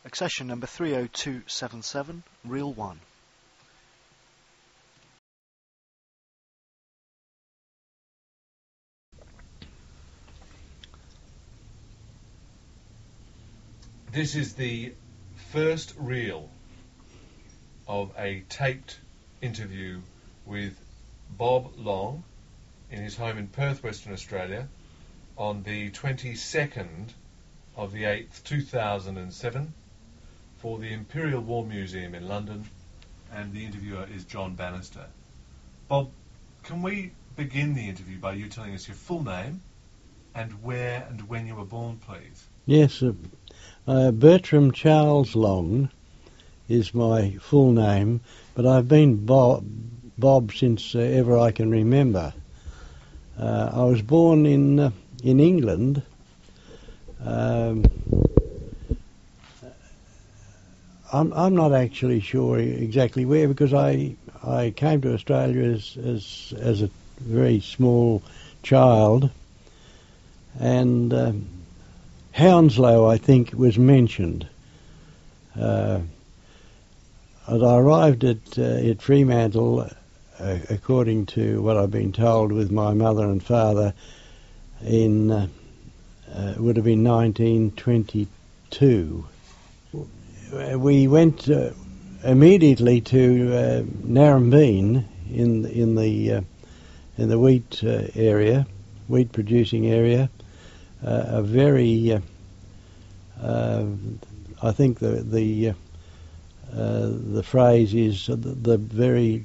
Accession number 30277, reel 1. This is the first reel of a taped interview with Bob Long in his home in Perth, Western Australia, on the 22nd of the 8th, 2007, for the Imperial War Museum in London, and the interviewer is John Bannister. Bob, can we begin the interview by you telling us your full name and where and when you were born, please? Yes, Bertram Charles Long is my full name, but I've been Bob since ever I can remember. I was born in England. I'm not actually sure exactly where, because I came to Australia as a very small child, and Hounslow, I think, was mentioned. I arrived at Fremantle, according to what I've been told, with my mother and father in it would have been 1922. We went immediately to Narrabeen in the wheat area, wheat producing area. A very, I think the phrase is the very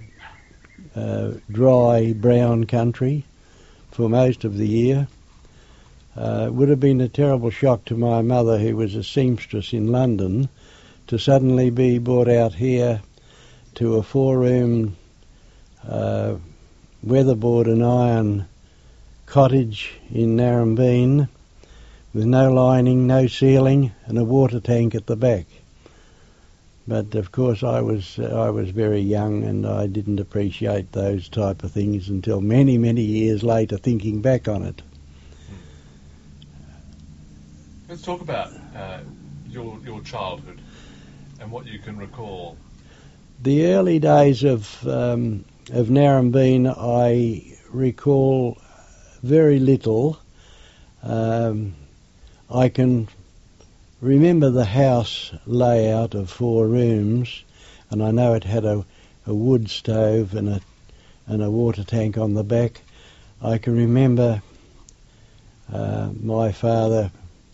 dry brown country for most of the year. It would have been a terrible shock to my mother, who was a seamstress in London, to suddenly be brought out here to a 4-room weatherboard and iron cottage in Narrabeen, with no lining, no ceiling, and a water tank at the back. But of course I was very young, and I didn't appreciate those type of things until many, many years later, thinking back on it. Let's talk about your childhood and what you can recall. The early days of Narrabeen, I recall very little. I can remember the house layout of 4 rooms, and I know it had a wood stove and a water tank on the back. I can remember my father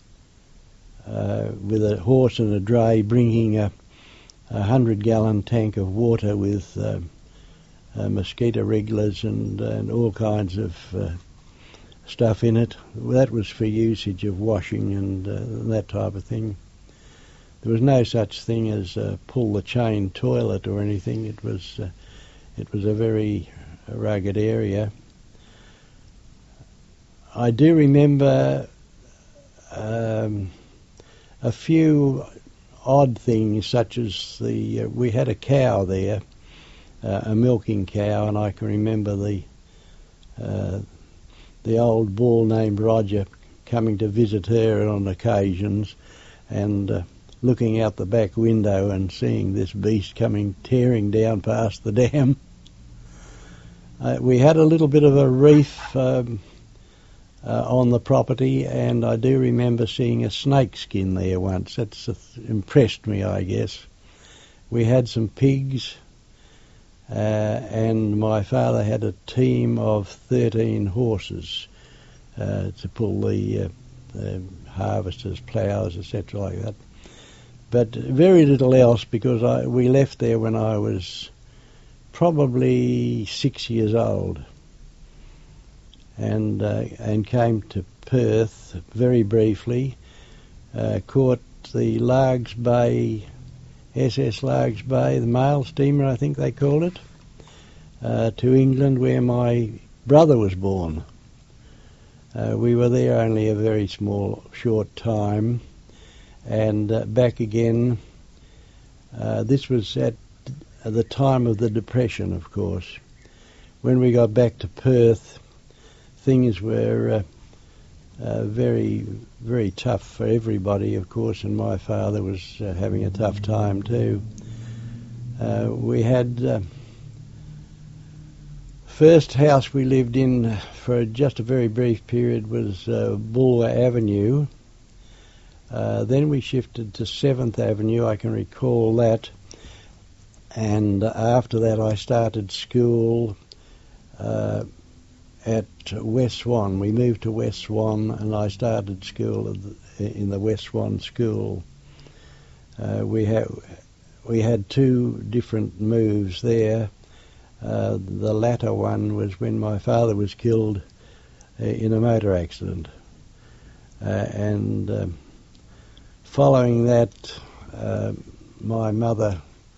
with a horse and a dray bringing a 100-gallon tank of water with mosquito wrigglers and all kinds of stuff in it. That was for usage of washing and that type of thing. There was no such thing as a pull-the-chain toilet or anything. It was a very rugged area. I do remember a few odd things, such as we had a cow there, a milking cow, and I can remember the old bull named Roger coming to visit her on occasions, and looking out the back window and seeing this beast coming tearing down past the dam. We had a little bit of a reef on the property, and I do remember seeing a snake skin there once. That's impressed me, I guess. We had some pigs, and my father had a team of 13 horses to pull the harvesters, ploughs, etc. like that. But very little else, because we left there when I was probably 6 years old, and came to Perth very briefly, caught the Largs Bay, SS Largs Bay, the mail steamer I think they called it, to England, where my brother was born. We were there only a very short time, and back again. This was at the time of the Depression, of course. When we got back to Perth, things were very, very tough for everybody, of course, and my father was having a tough time too. We had first house we lived in for just a very brief period was Bulwer Avenue. Then we shifted to 7th Avenue, I can recall that. And after that I started school at West Swan. We moved to West Swan and I started school in the West Swan school. We had two different moves there. The latter one was when my father was killed in a motor accident. And following that, my mother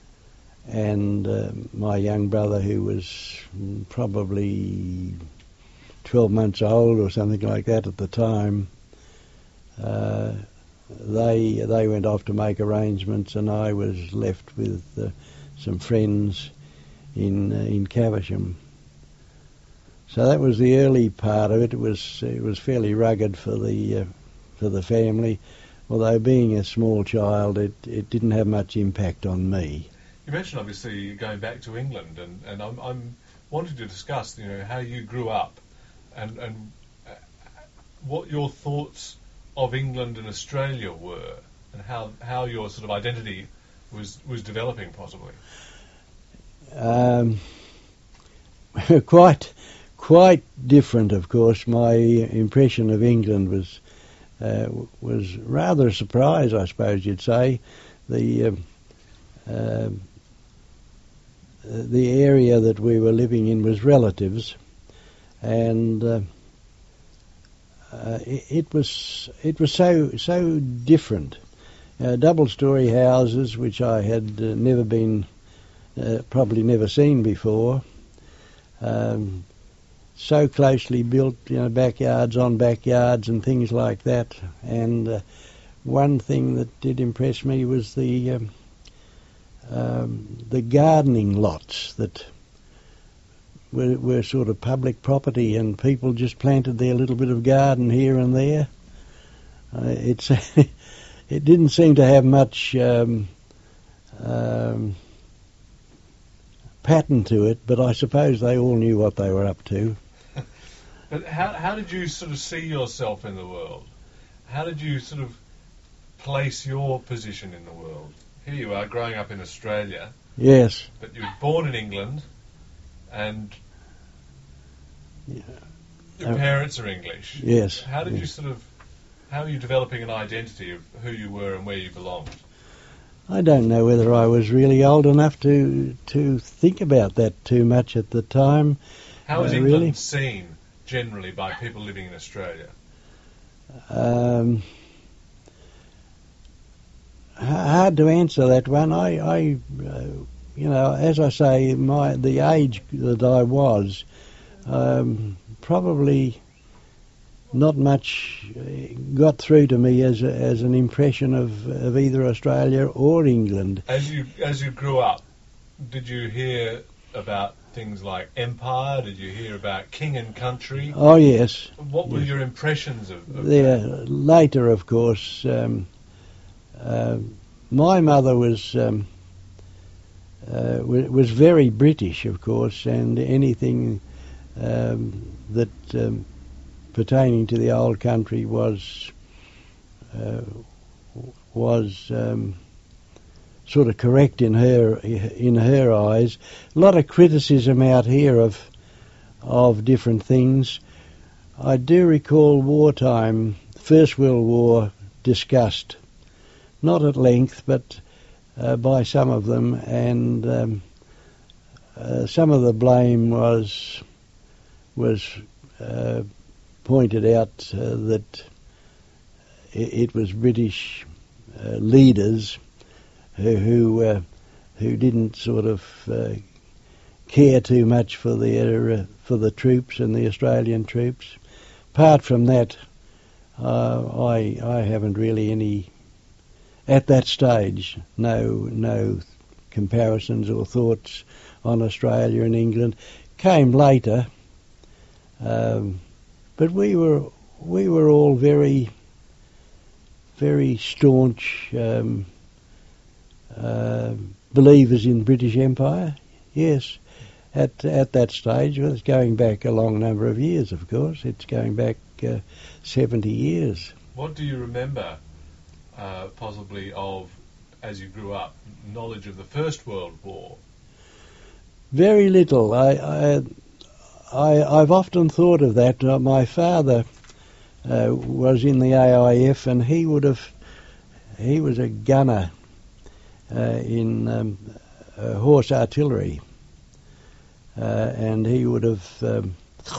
and my young brother, who was probably 12 months old or something like that at the time, they went off to make arrangements, and I was left with some friends in Caversham. So that was the early part of it. It was fairly rugged for the family, although being a small child, it didn't have much impact on me. You mentioned obviously going back to England, and I'm wanting to discuss, how you grew up, and what your thoughts of England and Australia were, and how your sort of identity was developing, possibly. Quite different, of course. My impression of England was rather a surprise, I suppose you'd say. The area that we were living in was relatives, and it was so different. Double-storey houses, which I had probably never seen before. So closely built, backyards on backyards and things like that. And one thing that did impress me was the gardening lots that were sort of public property, and people just planted their little bit of garden here and there. It didn't seem to have much pattern to it, but I suppose they all knew what they were up to. But how did you sort of see yourself in the world? How did you sort of place your position in the world? Here you are, growing up in Australia. Yes. But you were born in England, and your parents are English. Yes. How did you how are you developing an identity of who you were and where you belonged? I don't know whether I was really old enough to think about that too much at the time. How is England seen generally by people living in Australia? Hard to answer that one. I as I say, the age that I was, probably not much got through to me as an impression of either Australia or England. As you grew up, did you hear about things like empire? Did you hear about king and country? Oh yes. What were your impressions of that? Later, of course. My mother was very British, of course, and anything that pertaining to the old country was sort of correct in her eyes. A lot of criticism out here of different things. I do recall wartime, First World War, discussed, not at length, but by some of them, and some of the blame was pointed out that it was British leaders who didn't sort of care too much for the troops and the Australian troops. Apart from that, I haven't really any, at that stage, no comparisons or thoughts on Australia and England. Came later, but we were we were all very, very staunch believers in British Empire. Yes, at that stage. Well, it's going back a long number of years, of course. It's going back 70 years. What do you remember, possibly, of, as you grew up, knowledge of the First World War? Very little. I've often thought of that. My father was in the AIF, and he was a gunner in horse artillery, and he would have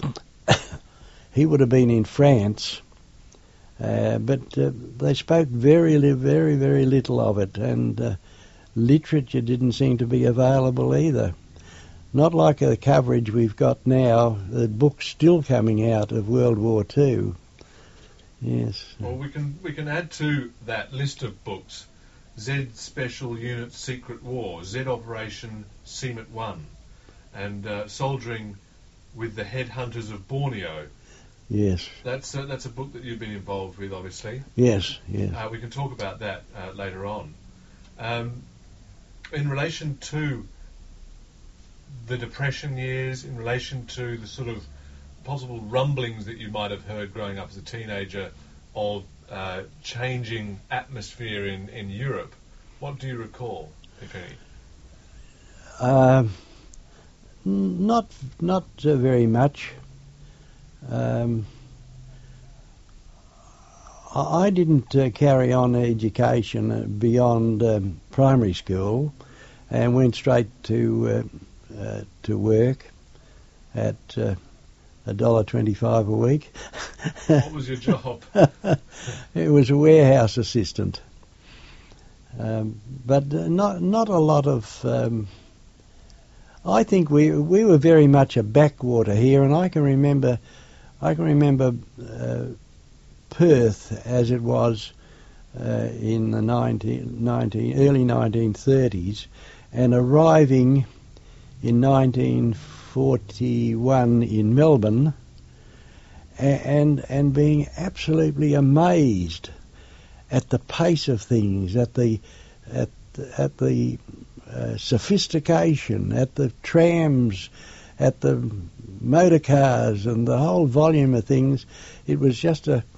been in France, but they spoke very, very little of it, and literature didn't seem to be available either. Not like the coverage we've got now. The books still coming out of World War II. Yes. Well, we can add to that list of books Z Special Unit Secret War, Z Operation Seamet 1, and Soldiering with the Headhunters of Borneo. Yes. That's a book that you've been involved with, obviously. Yes. We can talk about that later on. In relation to the Depression years, in relation to the sort of possible rumblings that you might have heard growing up as a teenager of changing atmosphere in Europe, what do you recall, if any? Not very much. I didn't carry on education beyond primary school, and went straight to work at $1.25 a week. What was your job? It was a warehouse assistant, but not a lot of. I think we were very much a backwater here, and I can remember Perth as it was in the early 1930s, and arriving in 1941 in Melbourne, and being absolutely amazed at the pace of things, at the sophistication, at the trams, at the motor cars, and the whole volume of things. It was just a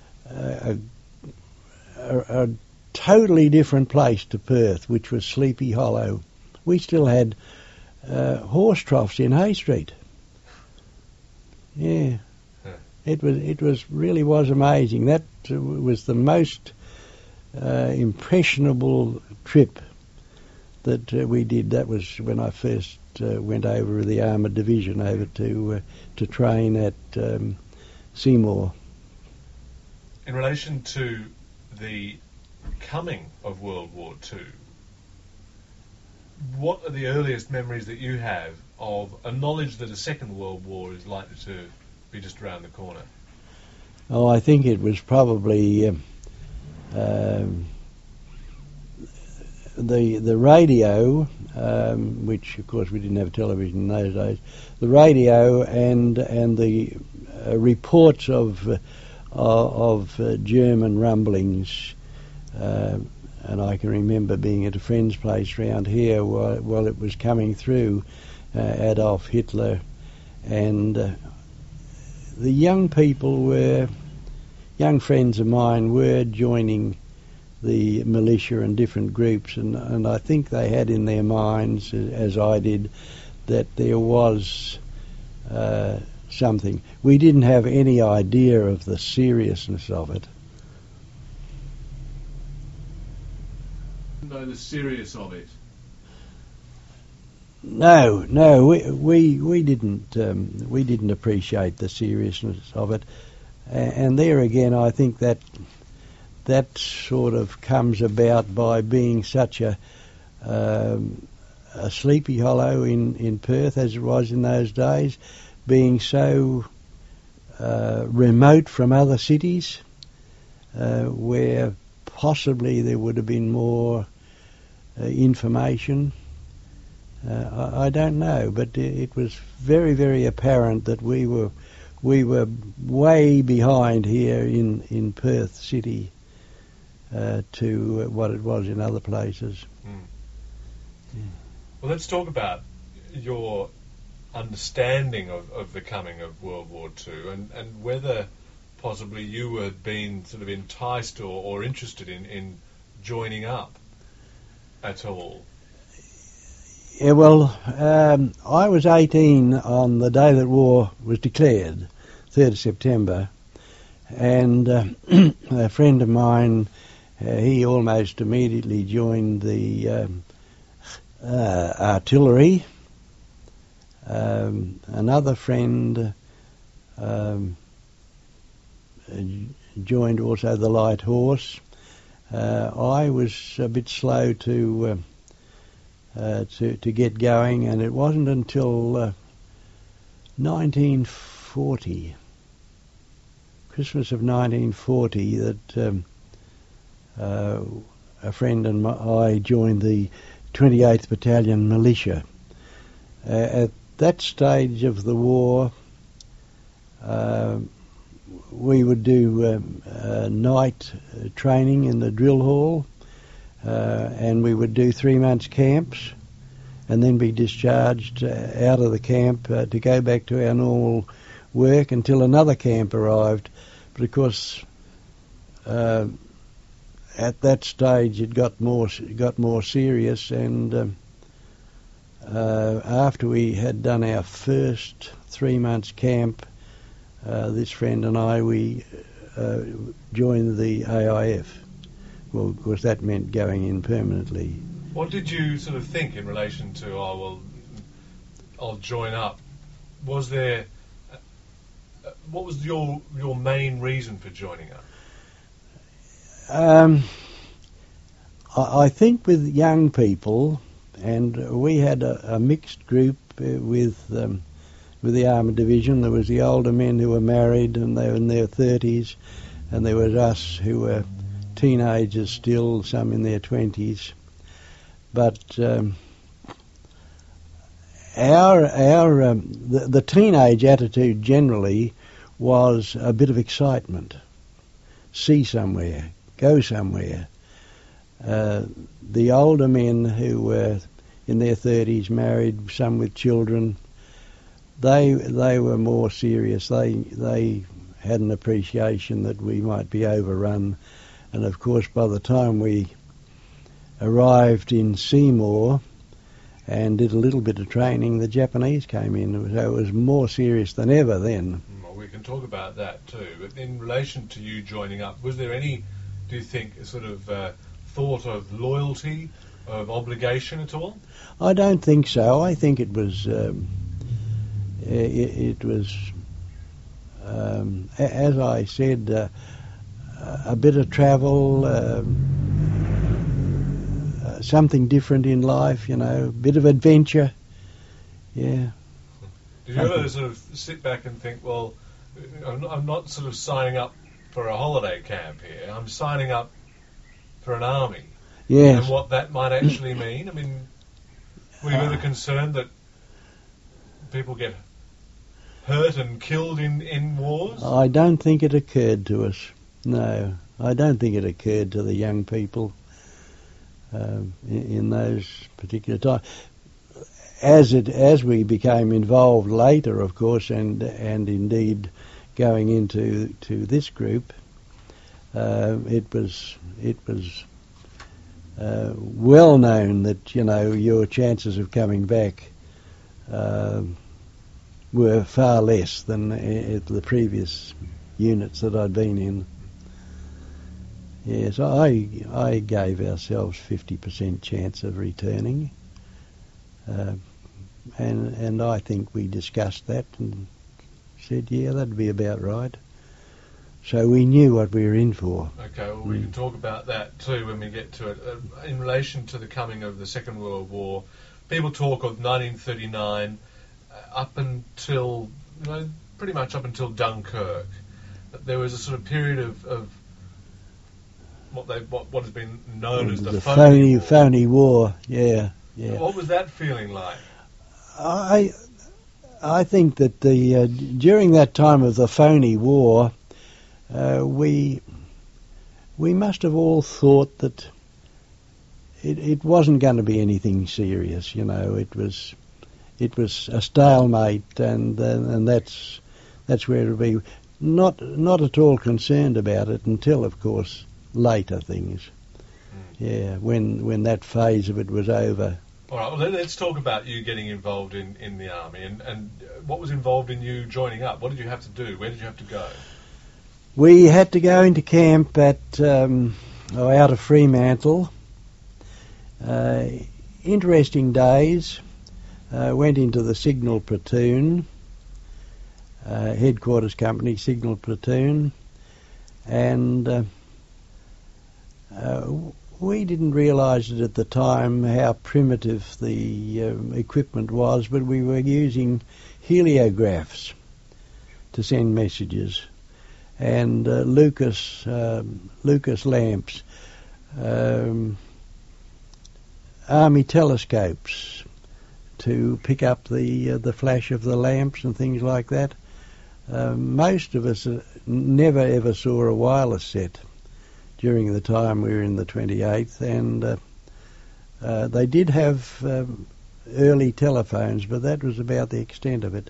totally different place to Perth, which was Sleepy Hollow. We still had horse troughs in Hay Street. Yeah, it really was amazing. That was the most impressionable trip that we did. That was when I first went over with the Armoured Division over to train at Seymour. In relation to the coming of World War II, what are the earliest memories that you have of a knowledge that a Second World War is likely to be just around the corner? Oh, I think it was probably the radio, which of course we didn't have television in those days. The radio and the reports of German rumblings. And I can remember being at a friend's place round here while it was coming through, Adolf Hitler, and the young friends of mine were joining the militia and different groups, and I think they had in their minds, as I did, that there was something. We didn't have any idea of the seriousness of it. Know the serious of it. No, we didn't appreciate the seriousness of it, and there again, I think that sort of comes about by being such a Sleepy Hollow in Perth as it was in those days, being so remote from other cities, where possibly there would have been more information. I don't know, but it was very, very apparent that we were we were way behind here in Perth City to what it was in other places. Well, let's talk about your understanding of the coming of World War II and whether possibly you had been sort of enticed or interested in joining up at all. Yeah, well, I was 18 on the day that war was declared, 3rd of September, and a friend of mine, he almost immediately joined the artillery. Another friend joined also the light horse. I was a bit slow to get going, and it wasn't until 1940, Christmas of 1940, that a friend and I joined the 28th Battalion Militia. At that stage of the war, we would do night training in the drill hall, and we would do 3 months camps and then be discharged out of the camp to go back to our normal work until another camp arrived. But of course, at that stage it got more serious, and after we had done our first 3 months camp, this friend and I, we joined the AIF. Well, of course, that meant going in permanently. What did you sort of think in relation to, I'll join up? Was there, what was your main reason for joining up? I think with young people, and we had a mixed group with the Armoured Division. There was the older men who were married and they were in their 30s, and there was us who were teenagers still, some in their 20s. But the teenage attitude generally was a bit of excitement. See somewhere, go somewhere. The older men who were in their 30s, married, some with children, they were more serious. They had an appreciation that we might be overrun. And of course, by the time we arrived in Seymour and did a little bit of training, the Japanese came in. So it was more serious than ever then. Well, we can talk about that too. But in relation to you joining up, was there any, do you think, sort of thought of loyalty, of obligation at all? I don't think so. I think it was as I said, a bit of travel, something different in life, a bit of adventure. Yeah. Did you ever sort of sit back and think, well, I'm not sort of signing up for a holiday camp here, I'm signing up for an army? Yes. And what that might actually mean? I mean, were you ever concerned that people get hurt and killed in wars? I don't think it occurred to us. No, I don't think it occurred to the young people in those particular times. As we became involved later, of course, and indeed going into this group, it was well known that your chances of coming back were far less than at the previous units that I'd been in. Yes, I gave ourselves 50% chance of returning, and I think we discussed that and said, yeah, that'd be about right. So we knew what we were in for. Okay, well, we can talk about that too when we get to it. In relation to the coming of the Second World War, people talk of 1939 up until, pretty much up until Dunkirk. There was a sort of period of what has been known as the phony war. Yeah. What was that feeling like? I I think that during that time of the phony war, we must have all thought that it wasn't going to be anything serious. You know, it was a stalemate, and that's where it'll be. Not at all concerned about it until, of course, later things. Yeah, when that phase of it was over. All right, well, let's talk about you getting involved in the army and what was involved in you joining up. What did you have to do? Where did you have to go? We had to go into camp at out of Fremantle. Interesting days. Went into the signal platoon, headquarters company signal platoon, and we didn't realise it at the time how primitive the equipment was, but we were using heliographs to send messages, and Lucas lamps, army telescopes to pick up the flash of the lamps and things like that. Most of us never ever saw a wireless set during the time we were in the 28th, and they did have early telephones, but that was about the extent of it.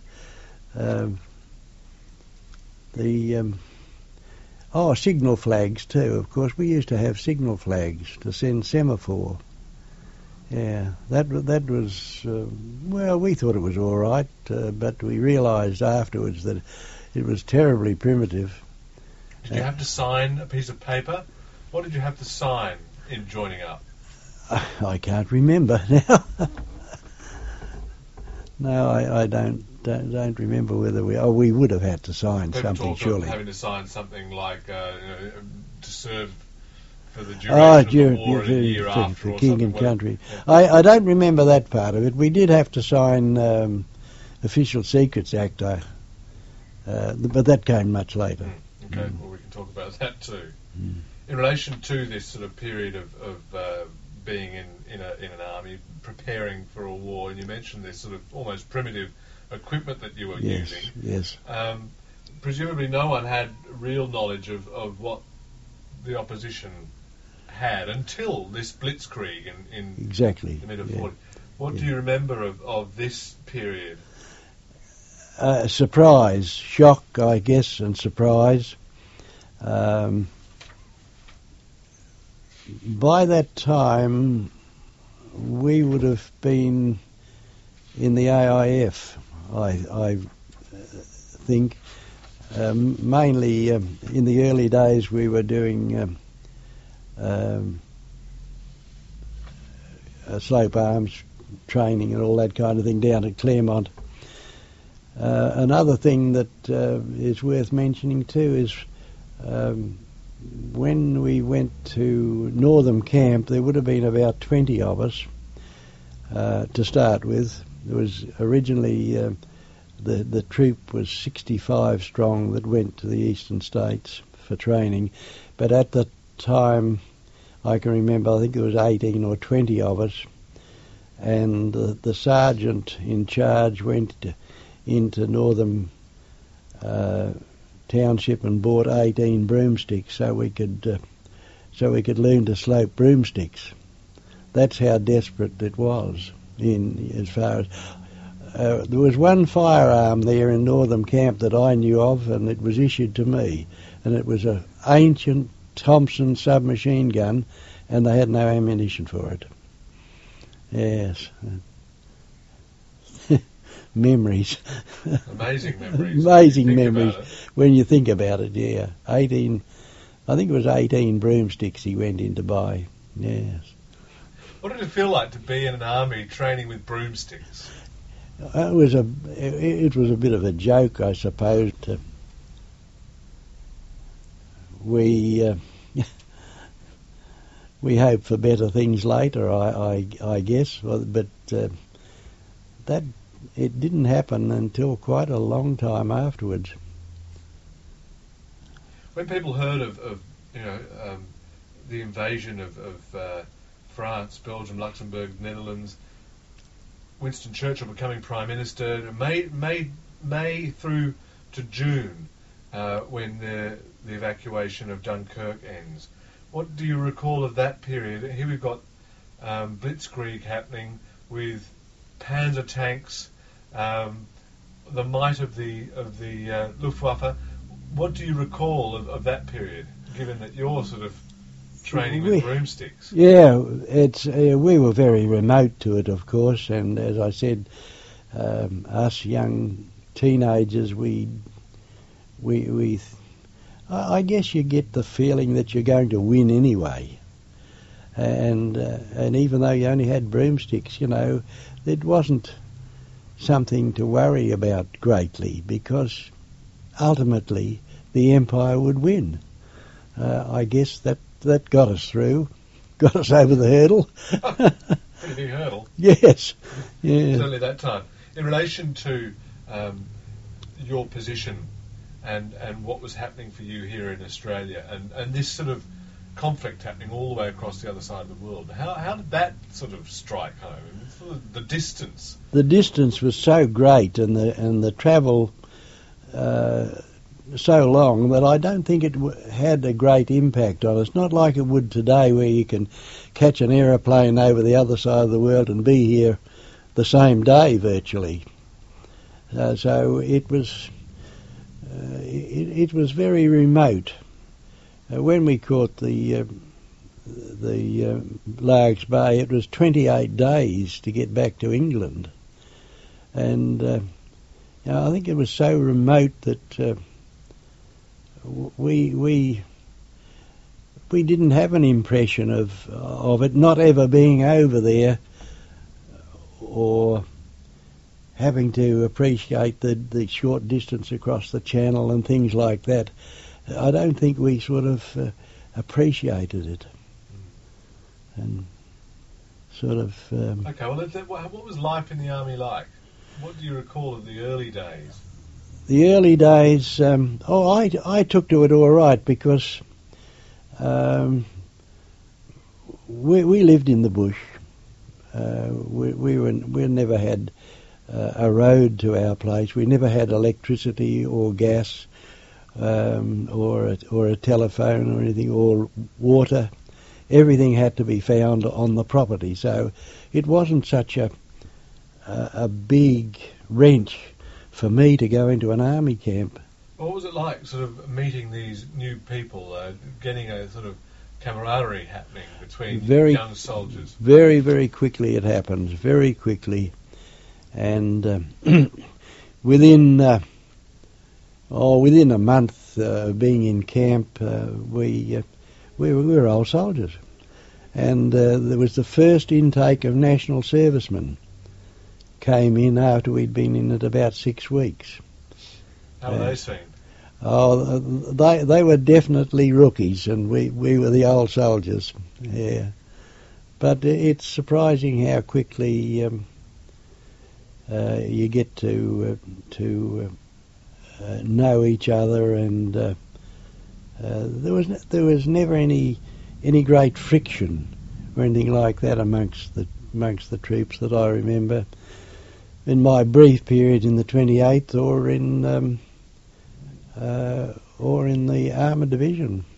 Signal flags too. Of course, we used to have signal flags to send semaphore. Yeah, that was we thought it was all right, but we realised afterwards that it was terribly primitive. Did you have to sign a piece of paper? What did you have to sign in joining up? I can't remember now. No, I don't remember whether we would have had to sign People something, talk surely. Of having to sign something like to serve for the duration of the war and a year after, for or king something. and country. Yeah. I don't remember that part of it. We did have to sign Official Secrets Act, but that came much later. Okay, well, we can talk about that too. In relation to this sort of period of being in an army, preparing for a war, and you mentioned this sort of almost primitive equipment that you were using. Yes. Presumably no one had real knowledge of what the opposition had until this blitzkrieg in Exactly. the mid-40s. Yeah. What do you remember of this period? Surprise, shock, I guess, and surprise. By that time, we would have been in the AIF, I think. Mainly in the early days, we were doing slope arms training and all that kind of thing down at Claremont. Another thing that is worth mentioning too is when we went to Northam Camp, there would have been about 20 of us to start with. There was originally the troop was 65 strong that went to the eastern states for training, but at the time I can remember I think there was 18 or 20 of us, and the sergeant in charge went into Northam Township and bought 18 broomsticks so we could learn to slope broomsticks. That's how desperate it was. As far as there was one firearm there in Northam Camp that I knew of, and it was issued to me, and it was an ancient Thompson submachine gun, and they had no ammunition for it. Yes. Memories. Amazing memories. Amazing memories when you think about it, yeah. I think it was 18 broomsticks he went in to buy, yes. What did it feel like to be in an army training with broomsticks? It was a bit of a joke, I suppose. We hope for better things later, I guess, but that it didn't happen until quite a long time afterwards. When people heard of the invasion of France, Belgium, Luxembourg, Netherlands, Winston Churchill becoming Prime Minister, May through to June, when the evacuation of Dunkirk ends. What do you recall of that period? Here we've got Blitzkrieg happening with Panzer tanks, the might of the Luftwaffe. What do you recall of that period, given that you're sort of training with broomsticks? Yeah, we were very remote to it, of course, and as I said, us young teenagers, I guess you get the feeling that you're going to win anyway. And even though you only had broomsticks, it wasn't something to worry about greatly, because ultimately the Empire would win. I guess that got us through, got us over the hurdle. Pretty big hurdle. Yes. Yeah. Certainly that time. In relation to your position and what was happening for you here in Australia, and this sort of conflict happening all the way across the other side of the world, how did that sort of strike home? Sort of the distance. The distance was so great, and the travel so long, that I don't think it had a great impact on us. Not like it would today, where you can catch an aeroplane over the other side of the world and be here the same day virtually. So it was very remote. When we caught the Largs Bay, it was 28 days to get back to England, and I think it was so remote that we didn't have an impression of it not ever being over there, or having to appreciate the short distance across the channel and things like that. I don't think we sort of appreciated it, and sort of. Okay, well, what was life in the army like? What do you recall of the early days? The early days, I took to it all right, because we lived in the bush. We never had a road to our place. We never had electricity or gas, or a telephone or anything, or water. Everything had to be found on the property, so it wasn't such a big wrench for me to go into an army camp. What was it like, sort of meeting these new people, getting a sort of camaraderie happening between young soldiers? Very, very quickly it happened, very quickly. And within a month being in camp, we were old soldiers. And there was the first intake of national servicemen came in after we'd been in it about 6 weeks. How were they seen? Oh, they were definitely rookies, and we were the old soldiers. Yeah, but it's surprising how quickly you get to know each other, and there was never any great friction or anything like that amongst the troops that I remember in my brief period in the 28th or in the Armoured Division.